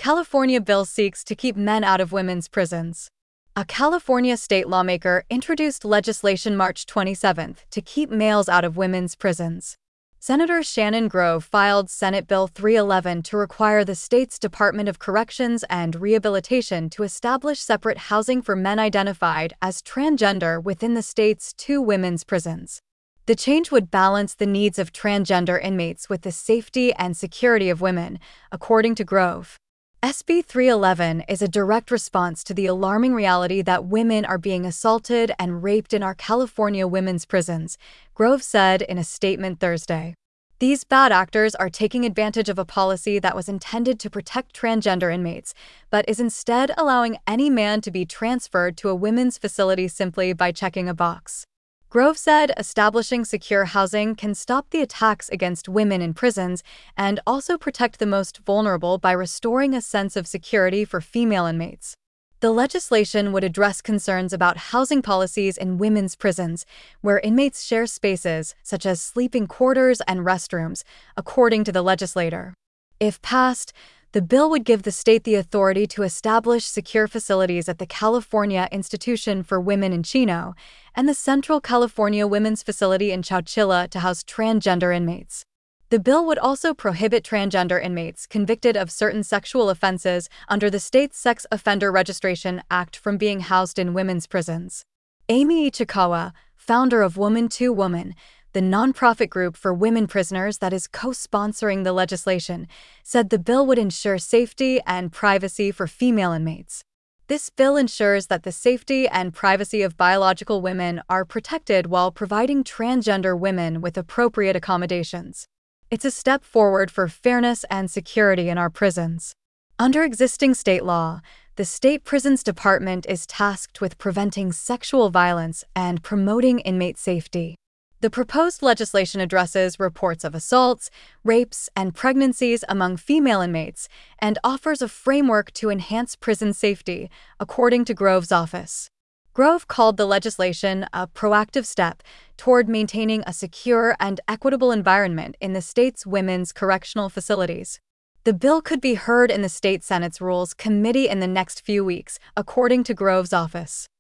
California bill seeks to keep men out of women's prisons. A California state lawmaker introduced legislation March 27 to keep males out of women's prisons. Senator Shannon Grove filed Senate Bill 311 to require the state's Department of Corrections and Rehabilitation to establish separate housing for men identified as transgender within the state's 2 women's prisons. The change would balance the needs of transgender inmates with the safety and security of women, according to Grove. SB 311 is a direct response to the alarming reality that women are being assaulted and raped in our California women's prisons, Grove said in a statement Thursday. These bad actors are taking advantage of a policy that was intended to protect transgender inmates, but is instead allowing any man to be transferred to a women's facility simply by checking a box. Grove said establishing secure housing can stop the attacks against women in prisons and also protect the most vulnerable by restoring a sense of security for female inmates. The legislation would address concerns about housing policies in women's prisons, where inmates share spaces such as sleeping quarters and restrooms, according to the legislator. If passed, the bill would give the state the authority to establish secure facilities at the California Institution for Women in Chino and the Central California Women's Facility in Chowchilla to house transgender inmates. The bill would also prohibit transgender inmates convicted of certain sexual offenses under the state's Sex Offender Registration Act from being housed in women's prisons. Amy Ichikawa, founder of Woman to Woman, the nonprofit group for women prisoners that is co-sponsoring the legislation, said the bill would ensure safety and privacy for female inmates. This bill ensures that the safety and privacy of biological women are protected while providing transgender women with appropriate accommodations. It's a step forward for fairness and security in our prisons. Under existing state law, the State Prisons Department is tasked with preventing sexual violence and promoting inmate safety. The proposed legislation addresses reports of assaults, rapes, and pregnancies among female inmates and offers a framework to enhance prison safety, according to Grove's office. Grove called the legislation a proactive step toward maintaining a secure and equitable environment in the state's women's correctional facilities. The bill could be heard in the state Senate's Rules Committee in the next few weeks, according to Grove's office.